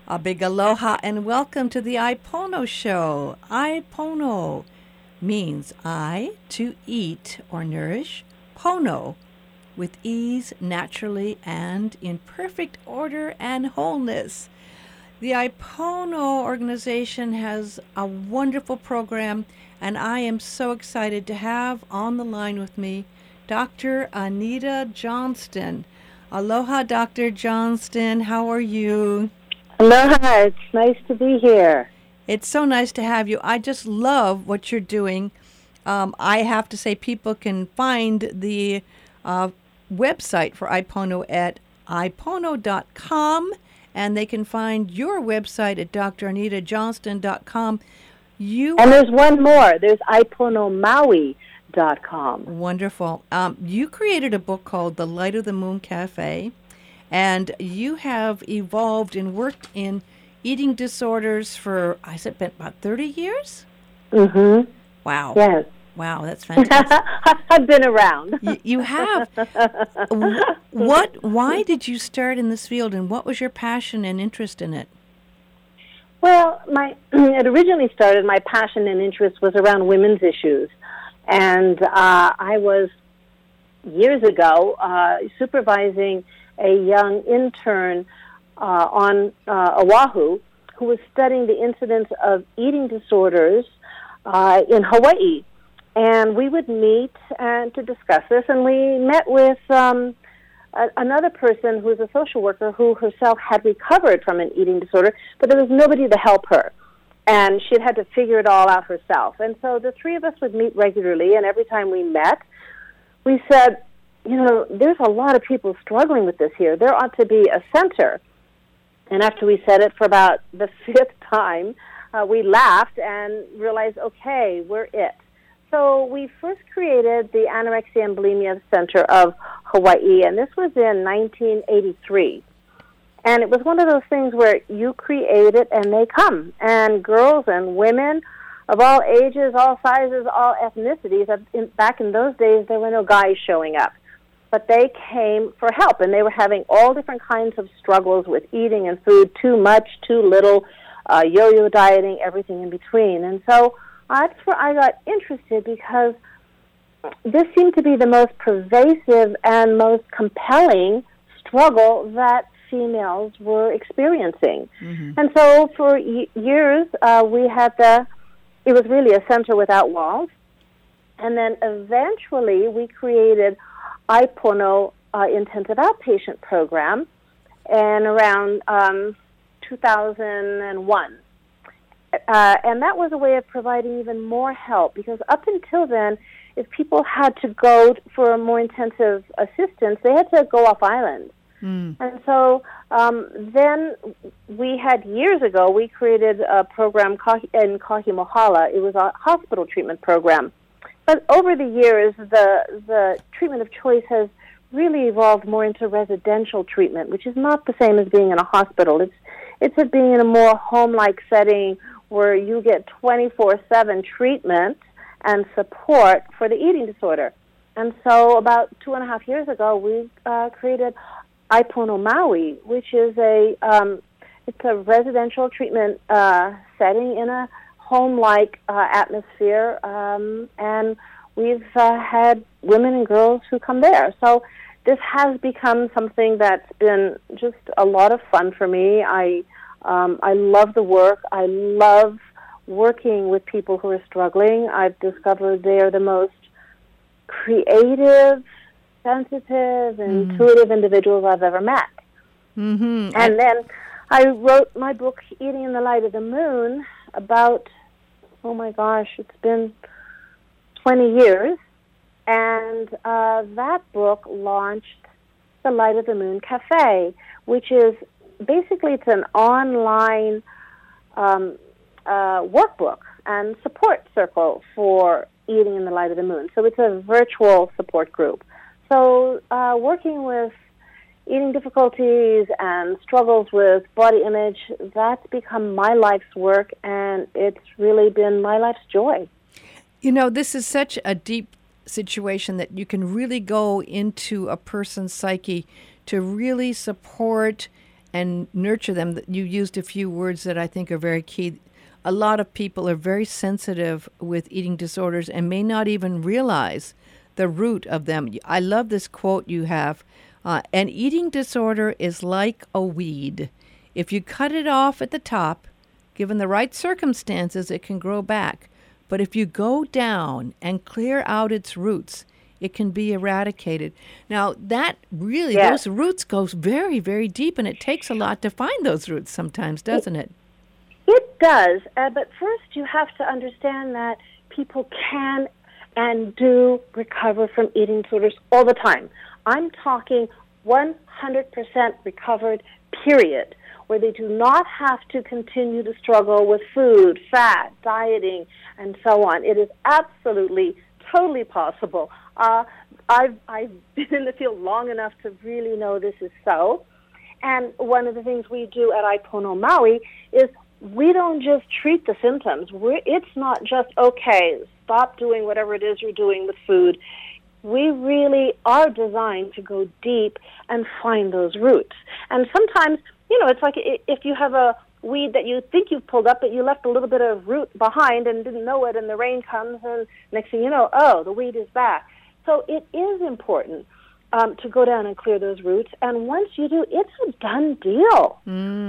A big aloha and welcome to the Ipono Show. Ipono means I, to eat or nourish, pono, with ease, naturally, and in perfect order and wholeness. The Ipono organization has a wonderful program, and I am so excited to have on the line with me Dr. Anita Johnston. Aloha, Dr. Johnston. How are you? Aloha, it's nice to be here. It's so nice to have you. I just love what you're doing. I have to say people can find the website for Ipono at ipono.com, and they can find your website at dranitajohnston.com. And there's one more. There's iponomaui.com. Wonderful. You created a book called The Light of the Moon Cafe, and you have evolved and worked in eating disorders for, I said, about 30 years? Mm-hmm. Wow. Yes. Wow, that's fantastic. I've been around. You have. Why did you start in this field, and what was your passion and interest in it? Well, it originally started, my passion and interest was around women's issues. And I was, years ago, supervising a young intern on Oahu who was studying the incidence of eating disorders in Hawaii. And we would meet to discuss this, and we met with another person who was a social worker who herself had recovered from an eating disorder, but there was nobody to help her. And she'd had to figure it all out herself. And so the three of us would meet regularly, and every time we met, we said, there's a lot of people struggling with this here. There ought to be a center. And after we said it for about the fifth time, we laughed and realized, okay, we're it. So we first created the Anorexia and Bulimia Center of Hawaii, and this was in 1983. And it was one of those things where you create it and they come. And girls and women of all ages, all sizes, all ethnicities. Back in those days, there were no guys showing up. But they came for help, and they were having all different kinds of struggles with eating and food, too much, too little, yo-yo dieting, everything in between. And so that's where I got interested, because this seemed to be the most pervasive and most compelling struggle that females were experiencing. Mm-hmm. And so for years, we had it was really a center without walls. And then eventually we created Ipono Intensive Outpatient Program and around 2001. And that was a way of providing even more help, because up until then, if people had to go for a more intensive assistance, they had to go off island. Mm. And so then we had, years ago, we created a program in Kahimohala. It was a hospital treatment program. But over the years, the treatment of choice has really evolved more into residential treatment, which is not the same as being in a hospital. It's being in a more home-like setting where you get 24/7 treatment and support for the eating disorder. And so about 2.5 years ago, we created Ipono Maui, which is it's a residential treatment setting in a home-like atmosphere, and we've had women and girls who come there. So this has become something that's been just a lot of fun for me. I love the work. I love working with people who are struggling. I've discovered they are the most creative, sensitive, and intuitive individuals I've ever met. Mm-hmm. And then I wrote my book, Eating in the Light of the Moon, about, it's been 20 years. And that book launched the Light of the Moon Cafe, which is basically, it's an online workbook and support circle for Eating in the Light of the Moon. So it's a virtual support group. So working with eating difficulties and struggles with body image, that's become my life's work, and it's really been my life's joy. This is such a deep situation that you can really go into a person's psyche to really support and nurture them. You used a few words that I think are very key. A lot of people are very sensitive with eating disorders and may not even realize the root of them. I love this quote you have. An eating disorder is like a weed. If you cut it off at the top, given the right circumstances, it can grow back. But if you go down and clear out its roots, it can be eradicated. Now, that really, those roots go very, very deep, and it takes a lot to find those roots sometimes, doesn't it? It does. But first, you have to understand that people can and do recover from eating disorders all the time. I'm talking 100% recovered, period, where they do not have to continue to struggle with food, fat, dieting, and so on. It is absolutely, totally possible. I've been in the field long enough to really know this is so. And one of the things we do at iPono Maui is we don't just treat the symptoms. It's not just, okay, stop doing whatever it is you're doing with food. We really are designed to go deep and find those roots. And sometimes, it's like if you have a weed that you think you've pulled up, but you left a little bit of root behind and didn't know it, and the rain comes, and next thing you know, the weed is back. So it is important to go down and clear those roots. And once you do, it's a done deal.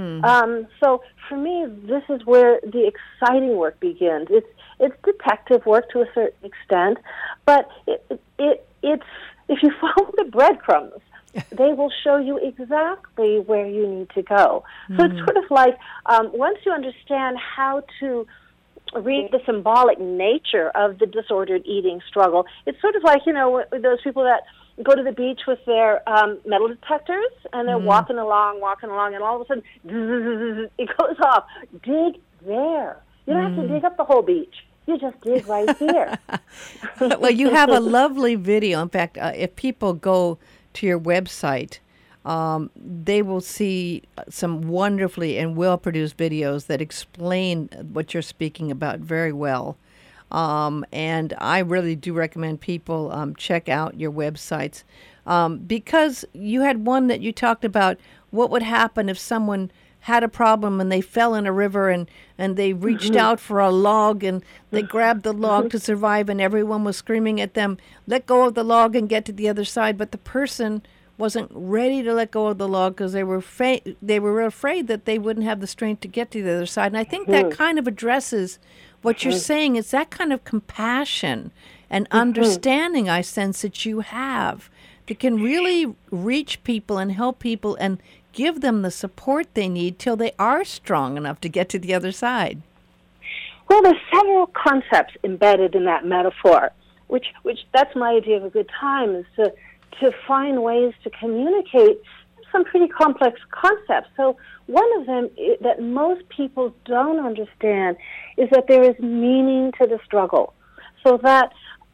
So for me, this is where the exciting work begins. It's detective work to a certain extent, but it's if you follow the breadcrumbs, they will show you exactly where you need to go. So it's sort of like once you understand how to read the symbolic nature of the disordered eating struggle, it's sort of like, those people that go to the beach with their metal detectors, and they're walking along, and all of a sudden, it goes off. Dig there. You don't have to dig up the whole beach. You just dig right here. Well, you have a lovely video. In fact, if people go to your website, they will see some wonderfully and well-produced videos that explain what you're speaking about very well. And I really do recommend people check out your websites because you had one that you talked about what would happen if someone had a problem and they fell in a river and they reached out for a log and they grabbed the log to survive, and everyone was screaming at them, let go of the log and get to the other side. But the person wasn't ready to let go of the log because they were afraid that they wouldn't have the strength to get to the other side. And I think that kind of addresses what you're saying. It's that kind of compassion and understanding I sense that you have that can really reach people and help people and give them the support they need till they are strong enough to get to the other side. Well, there's several concepts embedded in that metaphor, which that's my idea of a good time, is to find ways to communicate some pretty complex concepts. So one of them that most people don't understand is that there is meaning to the struggle. So that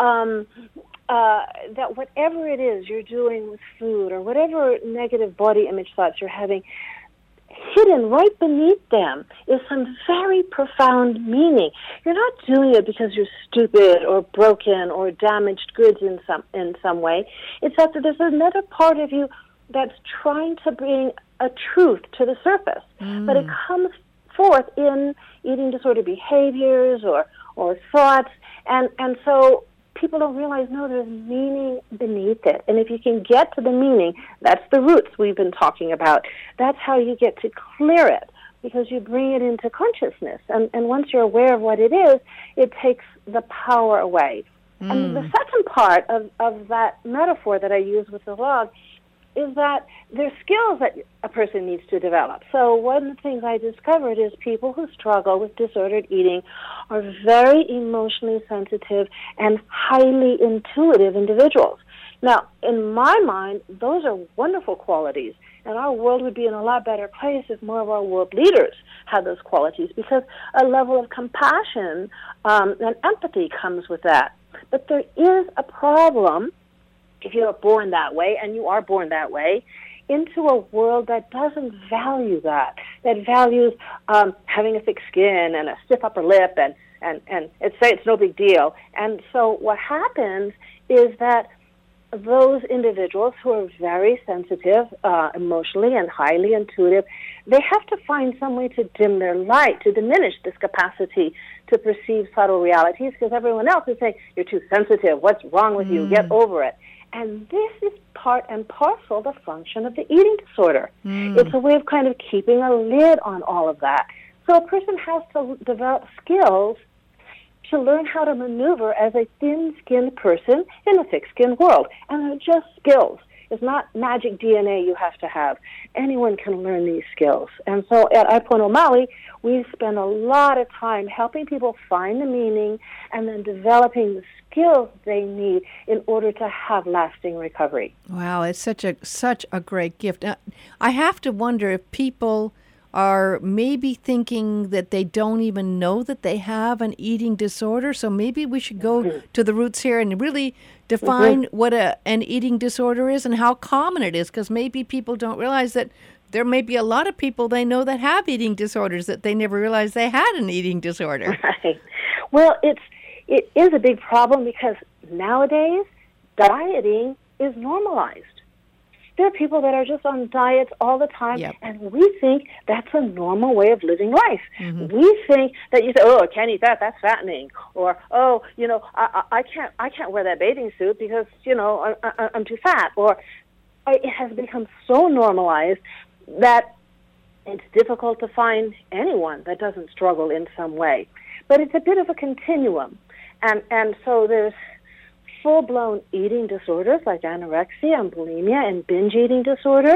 that whatever it is you're doing with food or whatever negative body image thoughts you're having, hidden right beneath them is some very profound meaning. You're not doing it because you're stupid or broken or damaged goods in some way. It's that there's another part of you that's trying to bring a truth to the surface, but it comes forth in eating disorder behaviors or thoughts, and so people don't realize, no, there's meaning beneath it. And if you can get to the meaning, that's the roots we've been talking about. That's how you get to clear it, because you bring it into consciousness. And once you're aware of what it is, it takes the power away. And the second part of that metaphor that I use with the log is that there's skills that a person needs to develop. So one of the things I discovered is people who struggle with disordered eating are very emotionally sensitive and highly intuitive individuals. Now, in my mind, those are wonderful qualities, and our world would be in a lot better place if more of our world leaders had those qualities, because a level of compassion and empathy comes with that. But there is a problem if you're born that way, and you are born that way, into a world that doesn't value that values having a thick skin and a stiff upper lip, and it's no big deal. And so what happens is that those individuals who are very sensitive emotionally and highly intuitive, they have to find some way to dim their light, to diminish this capacity to perceive subtle realities, because everyone else is saying, you're too sensitive, what's wrong with you, get over it. And this is part and parcel the function of the eating disorder. It's a way of kind of keeping a lid on all of that. So a person has to develop skills to learn how to maneuver as a thin-skinned person in a thick-skinned world. And they're just skills. It's not magic DNA you have to have. Anyone can learn these skills. And so at iPono Maui, we spend a lot of time helping people find the meaning and then developing the skills they need in order to have lasting recovery. Wow, it's such a great gift. I have to wonder if people are maybe thinking that they don't even know that they have an eating disorder. So maybe we should go to the roots here and really define what an eating disorder is and how common it is, because maybe people don't realize that there may be a lot of people they know that have eating disorders that they never realized they had an eating disorder. Right. Well, it is a big problem because nowadays dieting is normalized. There are people that are just on diets all the time, and we think that's a normal way of living life. We think that you say, "Oh, I can't eat that; that's fattening," or "Oh, I can't wear that bathing suit because I'm too fat." Or it has become so normalized that it's difficult to find anyone that doesn't struggle in some way. But it's a bit of a continuum, and so there's full-blown eating disorders like anorexia and bulimia and binge eating disorder.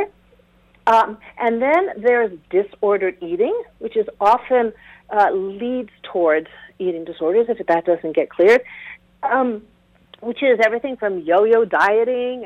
And then there's disordered eating, which is often leads towards eating disorders if that doesn't get cleared, which is everything from yo-yo dieting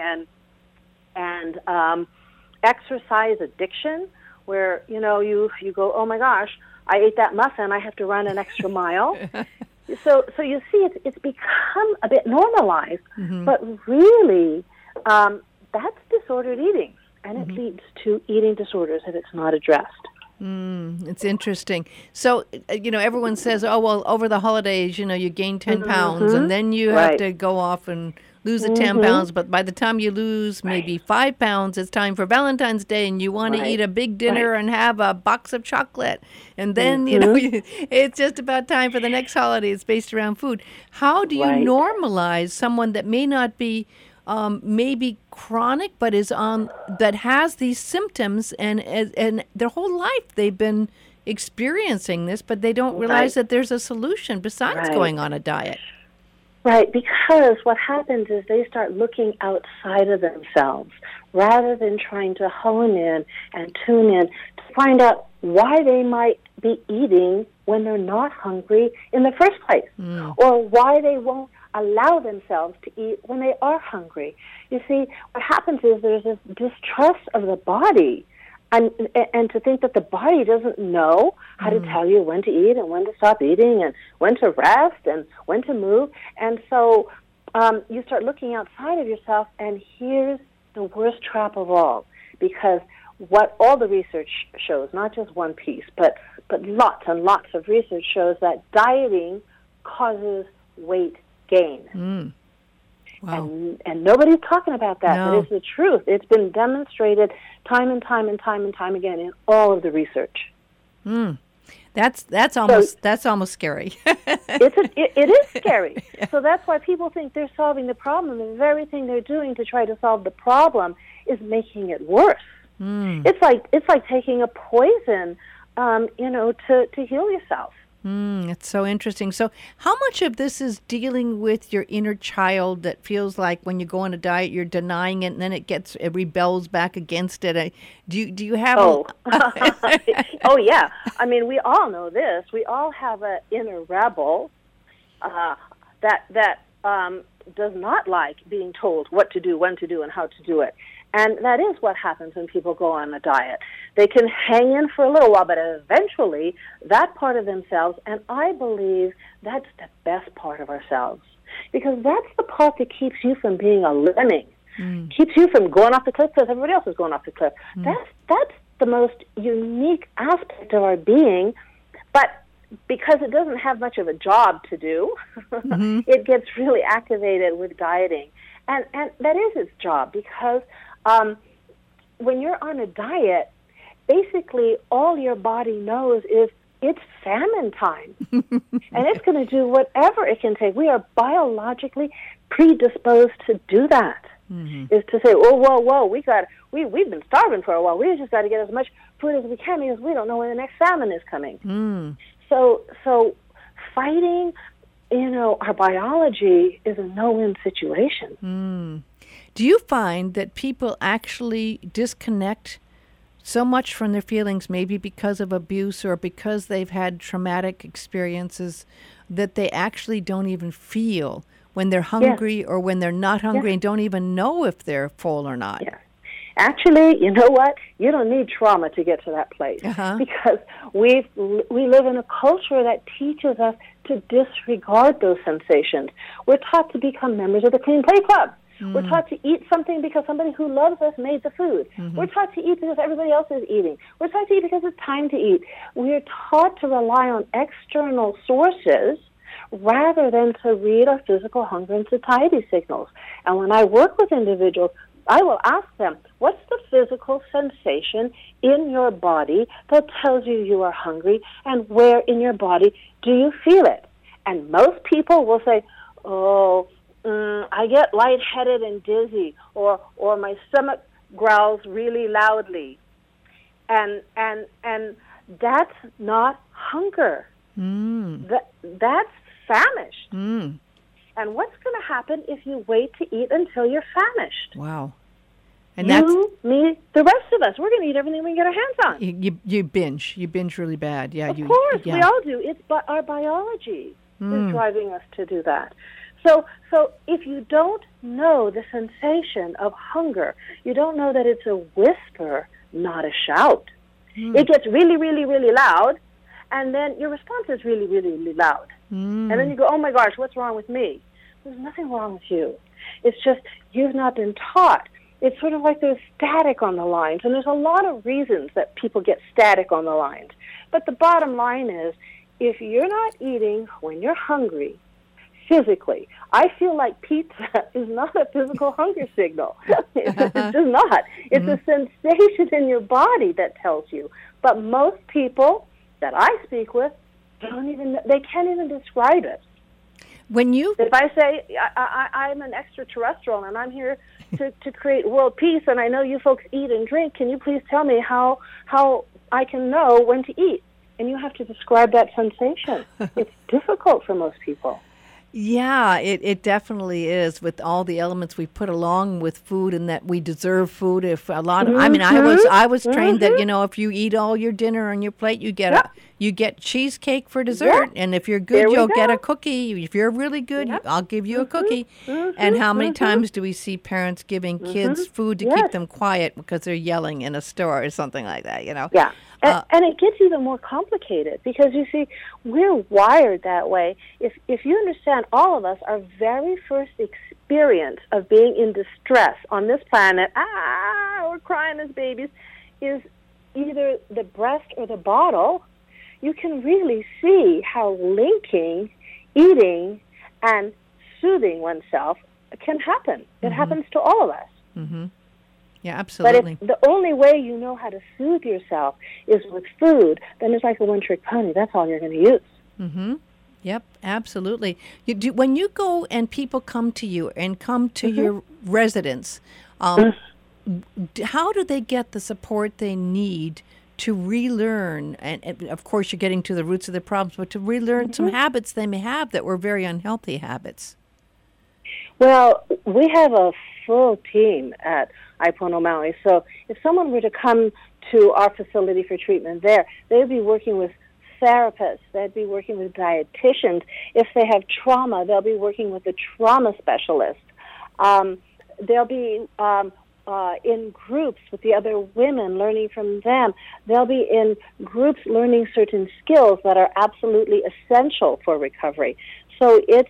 and exercise addiction, where you go, oh my gosh, I ate that muffin, I have to run an extra mile. So you see, it's become a bit normalized, but really, that's disordered eating, and it leads to eating disorders if it's not addressed. It's interesting. So, everyone says, oh, well, over the holidays, you gain 10 pounds, and then you have to go off and lose the 10 pounds. But by the time you lose maybe 5 pounds, it's time for Valentine's Day, and you want to eat a big dinner and have a box of chocolate. And then, it's just about time for the next holiday. It's based around food. How do you normalize someone that may not be maybe chronic, but that has these symptoms, and their whole life they've been experiencing this, but they don't realize that there's a solution besides going on a diet? Right, because what happens is they start looking outside of themselves rather than trying to hone in and tune in to find out why they might be eating when they're not hungry in the first place, or why they won't allow themselves to eat when they are hungry. You see, what happens is there's this distrust of the body, and to think that the body doesn't know how to tell you when to eat and when to stop eating and when to rest and when to move. And so you start looking outside of yourself, and here's the worst trap of all, because what all the research shows, not just one piece, but lots and lots of research shows that dieting causes weight gain. Wow. And nobody's talking about that, No. but it's the truth. It's been demonstrated time and time and time and time again in all of the research. That's almost scary. It is scary. So that's why people think they're solving the problem. The very thing they're doing to try to solve the problem is making it worse. It's like taking a poison, to heal yourself. It's so interesting. So how much of this is dealing with your inner child that feels like when you go on a diet, you're denying it, and then it rebels back against it? Do you have... Oh, oh yeah. I mean, we all know this. We all have an inner rebel that does not like being told what to do, when to do, and how to do it. And that is what happens when people go on a diet. They can hang in for a little while, but eventually that part of themselves, and I believe that's the best part of ourselves, because that's the part that keeps you from being a lemming, keeps you from going off the cliff because everybody else is going off the cliff. That's the most unique aspect of our being, but because it doesn't have much of a job to do, it gets really activated with dieting. And that is its job, because when you're on a diet, basically all your body knows is it's famine time. And it's going to do whatever it can take. We are biologically predisposed to do that. Is to say, oh, whoa, we've been starving for a while. We just got to get as much food as we can because we don't know when the next famine is coming. So fighting, our biology is a no-win situation. Do you find that people actually disconnect so much from their feelings, maybe because of abuse or because they've had traumatic experiences, that they actually don't even feel when they're hungry or when they're not hungry and don't even know if they're full or not? Yes. Actually, you know what? You don't need trauma to get to that place, because we live in a culture that teaches us to disregard those sensations. We're taught to become members of the Clean Plate Club. We're taught to eat something because somebody who loves us made the food. We're taught to eat because everybody else is eating. We're taught to eat because it's time to eat. We're taught to rely on external sources rather than to read our physical hunger and satiety signals. And when I work with individuals, I will ask them, what's the physical sensation in your body that tells you are hungry, and where in your body do you feel it? And most people will say, I get lightheaded and dizzy, or my stomach growls really loudly. And that's not hunger. That's famished. And what's going to happen if you wait to eat until you're famished? Wow. And me, the rest of us, we're going to eat everything we can get our hands on. You binge. You binge really bad. Yeah. Of course, we all do. It's our biology is driving us to do that. So if you don't know the sensation of hunger, you don't know that it's a whisper, not a shout. It gets really, really, really loud, and then your response is really, really, really loud. And then you go, oh my gosh, what's wrong with me? There's nothing wrong with you. It's just you've not been taught. It's sort of like there's static on the lines, and there's a lot of reasons that people get static on the lines. But the bottom line is, if you're not eating when you're hungry, physically, I feel like pizza is not a physical hunger signal. It's just not. It's a sensation in your body that tells you. But most people that I speak with they can't even describe it. If I say I'm an extraterrestrial and I'm here to create world peace, and I know you folks eat and drink, can you please tell me how I can know when to eat? And you have to describe that sensation. It's difficult for most people. Yeah, it definitely is, with all the elements we put along with food, and that we deserve food. If a lot of, I was trained that if you eat all your dinner on your plate, you get cheesecake for dessert, and if you're good, you'll get a cookie. If you're really good, I'll give you a cookie. And how many times do we see parents giving kids food to keep them quiet because they're yelling in a store or something like that? Yeah. And it gets even more complicated, because you see, we're wired that way. If you understand, all of us, our very first experience of being in distress on this planet, we're crying as babies, is either the breast or the bottle. You can really see how linking, eating, and soothing oneself can happen. It happens to all of us. Yeah, absolutely. But if the only way you know how to soothe yourself is with food, then it's like a one-trick pony. That's all you're going to use. Yep, absolutely. When you go and people come to you and come to your residence, how do they get the support they need to relearn? And of course, you're getting to the roots of the problems, but to relearn some habits they may have that were very unhealthy habits. Well, we have a full team at iPono Maui. So if someone were to come to our facility for treatment there, they would be working with therapists. They'd be working with dietitians. If they have trauma, they'll be working with a trauma specialist. They'll be in groups with the other women, learning from them. They'll be in groups learning certain skills that are absolutely essential for recovery. So it's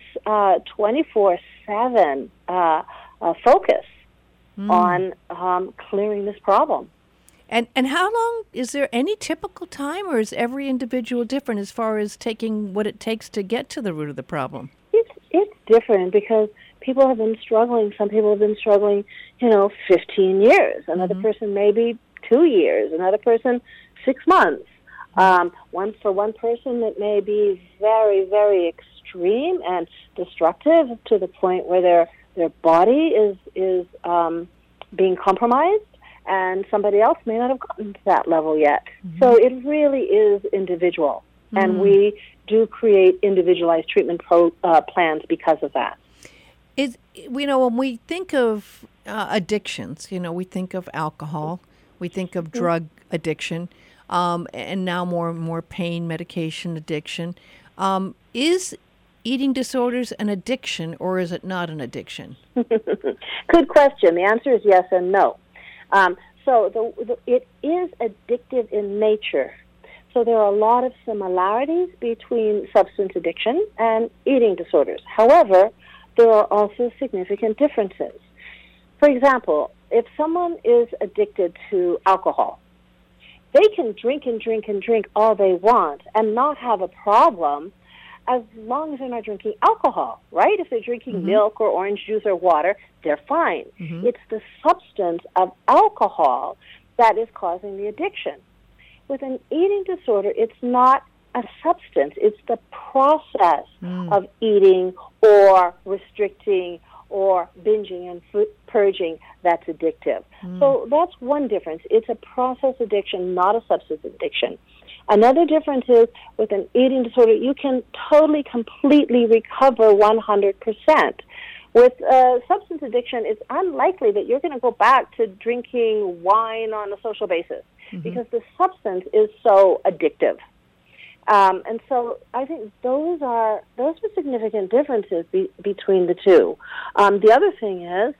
24/7 focus on clearing this problem. And how long, is there any typical time, or is every individual different as far as taking what it takes to get to the root of the problem? It's different, because people have been struggling. Some people have been struggling, 15 years. Another person maybe 2 years. Another person 6 months. For one person, it may be very, very extreme and destructive to the point where their body is being compromised, and somebody else may not have gotten to that level yet. So it really is individual, and we do create individualized treatment plans because of that. When we think of addictions, we think of alcohol, we think of drug addiction, and now more and more pain medication addiction. Is eating disorders an addiction, or is it not an addiction? Good question. The answer is yes and no. It is addictive in nature. So there are a lot of similarities between substance addiction and eating disorders. However, there are also significant differences. For example, if someone is addicted to alcohol, they can drink and drink and drink all they want and not have a problem as long as they're not drinking alcohol, right? If they're drinking milk or orange juice or water, they're fine. It's the substance of alcohol that is causing the addiction. With an eating disorder, it's not a substance. It's the process of eating or restricting or binging and purging that's addictive. So that's one difference. It's a process addiction, not a substance addiction. Another difference is with an eating disorder, you can totally, completely recover 100%. With substance addiction, it's unlikely that you're going to go back to drinking wine on a social basis because the substance is so addictive. And so I think those are significant differences between the two. The other thing is,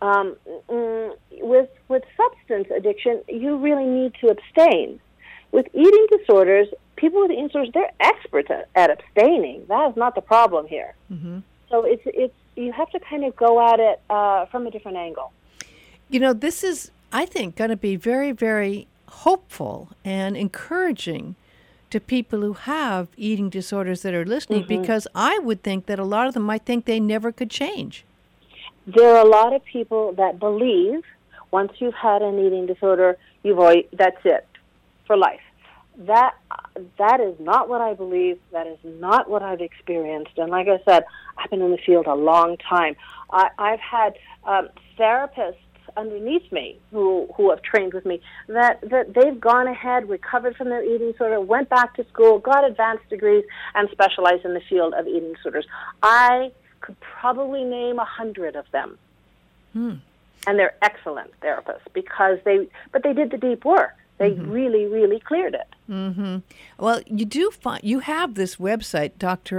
with substance addiction, you really need to abstain. With eating disorders, people with eating disorders, they're experts at abstaining. That is not the problem here. So it's you have to kind of go at it from a different angle. This is, I think, going to be very, very hopeful and encouraging to people who have eating disorders that are listening, because I would think that a lot of them might think they never could change. There are a lot of people that believe once you've had an eating disorder, that's it for life. That is not what I believe. That is not what I've experienced. And like I said, I've been in the field a long time. I've had therapists underneath me who have trained with me that they've gone ahead, recovered from their eating disorder, went back to school, got advanced degrees, and specialized in the field of eating disorders. I could probably name 100 of them. And they're excellent therapists because they did the deep work. They really, really cleared it. Well, you have this website,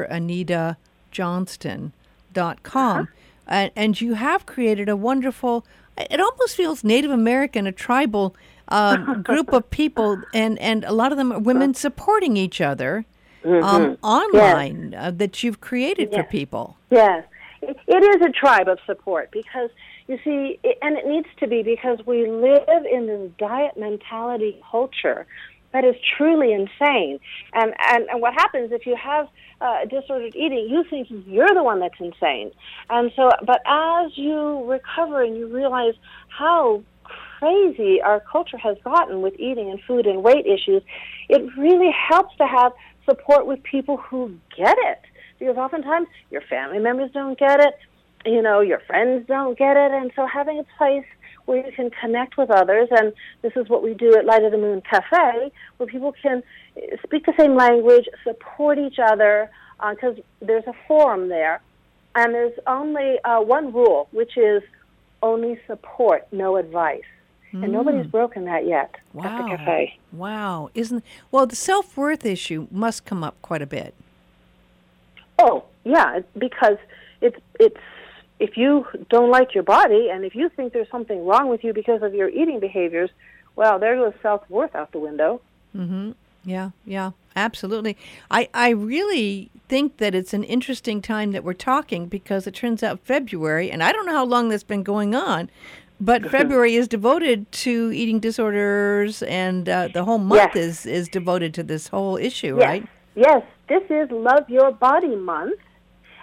DrAnitaJohnston.com, and you have created a wonderful, it almost feels Native American, a tribal group of people, and a lot of them are women supporting each other online that you've created for people. Yes. It is a tribe of support because, you see, and it needs to be because we live in this diet mentality culture that is truly insane. And what happens if you have disordered eating, you think you're the one that's insane. And so, but as you recover and you realize how crazy our culture has gotten with eating and food and weight issues, it really helps to have support with people who get it. Because oftentimes your family members don't get it, your friends don't get it, and so having a place where you can connect with others, and this is what we do at Light of the Moon Cafe, where people can speak the same language, support each other, because there's a forum there, and there's only one rule, which is only support, no advice. And nobody's broken that yet at the cafe. Wow. The self-worth issue must come up quite a bit. Oh, yeah, because it's if you don't like your body and if you think there's something wrong with you because of your eating behaviors, well, there goes self-worth out the window. Yeah, absolutely. I really think that it's an interesting time that we're talking because it turns out February, and I don't know how long that's been going on, but February is devoted to eating disorders, and the whole month is devoted to this whole issue, right? Yes, this is Love Your Body Month,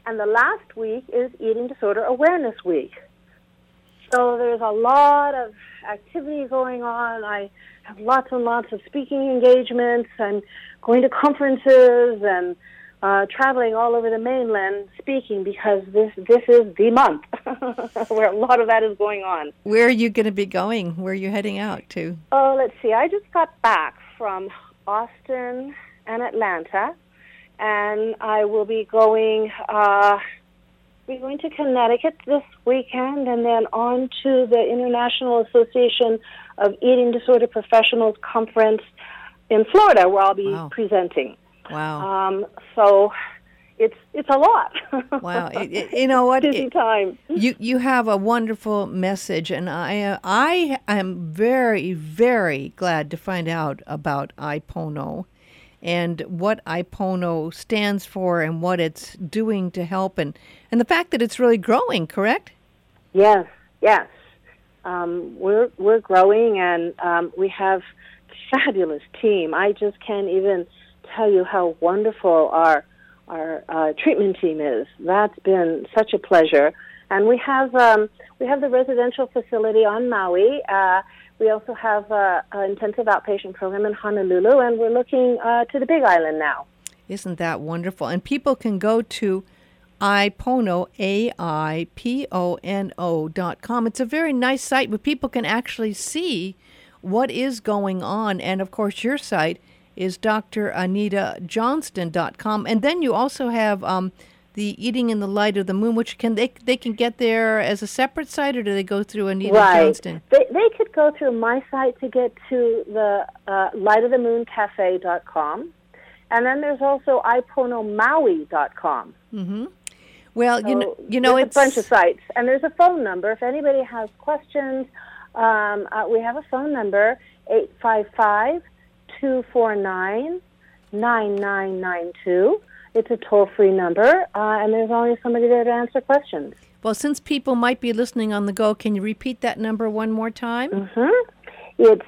And the last week is Eating Disorder Awareness Week. So there's a lot of activity going on. I have lots and lots of speaking engagements. I'm going to conferences and traveling all over the mainland speaking, because this is the month where a lot of that is going on. Where are you going to be going? Where are you heading out to? Oh, let's see. I just got back from Austin and Atlanta, and I will be going to Connecticut this weekend, and then on to the International Association of Eating Disorder Professionals Conference in Florida, where I'll be presenting. Wow. So it's a lot. Wow. You know what? Busy time. You have a wonderful message, and I am very, very glad to find out about IPONO and what IPONO stands for and what it's doing to help, and the fact that it's really growing, correct? Yes. We're growing, and we have a fabulous team. I just can't even tell you how wonderful our treatment team is. That's been such a pleasure. And we have the residential facility on Maui. We also have an intensive outpatient program in Honolulu, and we're looking to the Big Island now. Isn't that wonderful? And people can go to IPONO, AIPONO.com. It's a very nice site where people can actually see what is going on. And, of course, your site is DrAnitaJohnston.com. And then you also have the Eating in the Light of the Moon, which they can get there as a separate site, or do they go through Anita Johnston? They could go through my site to get to the lightofthemooncafe.com. And then there's also iponomaui.com. Mm-hmm. Well, so you know, it's it's a bunch of sites. And there's a phone number. If anybody has questions, we have a phone number, 855-249-9992. It's a toll-free number, and there's always somebody there to answer questions. Well, since people might be listening on the go, can you repeat that number one more time? Mm-hmm. It's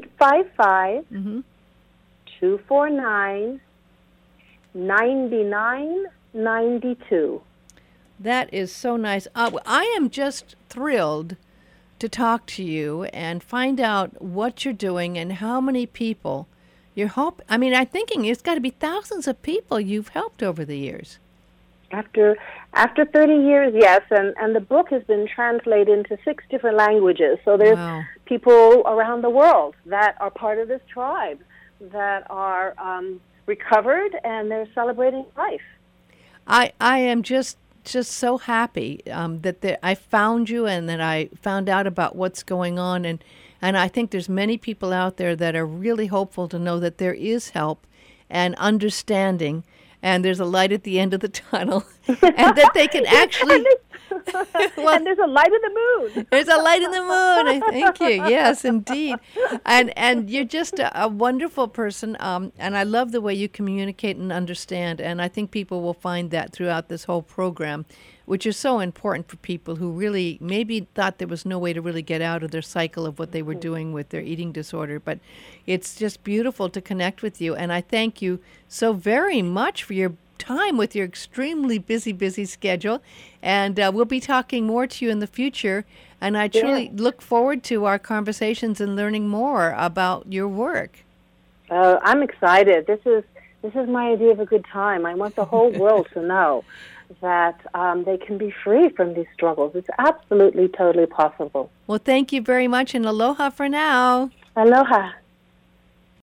855-249-9992. That is so nice. I am just thrilled to talk to you and find out what you're doing and how many people you help. I mean, I'm thinking it's got to be thousands of people you've helped over the years. After 30 years, yes, and the book has been translated into 6 different languages. So there's people around the world that are part of this tribe that are recovered, and they're celebrating life. I am just so happy that I found you and that I found out about what's going on, and I think there's many people out there that are really hopeful to know that there is help and understanding, and there's a light at the end of the tunnel, and that they can actually... and there's a light in the moon. There's a light in the moon. Thank you. Yes, indeed. And you're just a wonderful person, and I love the way you communicate and understand, and I think people will find that throughout this whole program, which is so important for people who really maybe thought there was no way to really get out of their cycle of what they were doing with their eating disorder. But it's just beautiful to connect with you, and I thank you so very much for your time with your extremely busy schedule, and we'll be talking more to you in the future, and I truly look forward to our conversations and learning more about your work. I'm excited. This is my idea of a good time. I want the whole world to know that they can be free from these struggles. It's absolutely, totally possible. Well, thank you very much, and aloha for now. Aloha.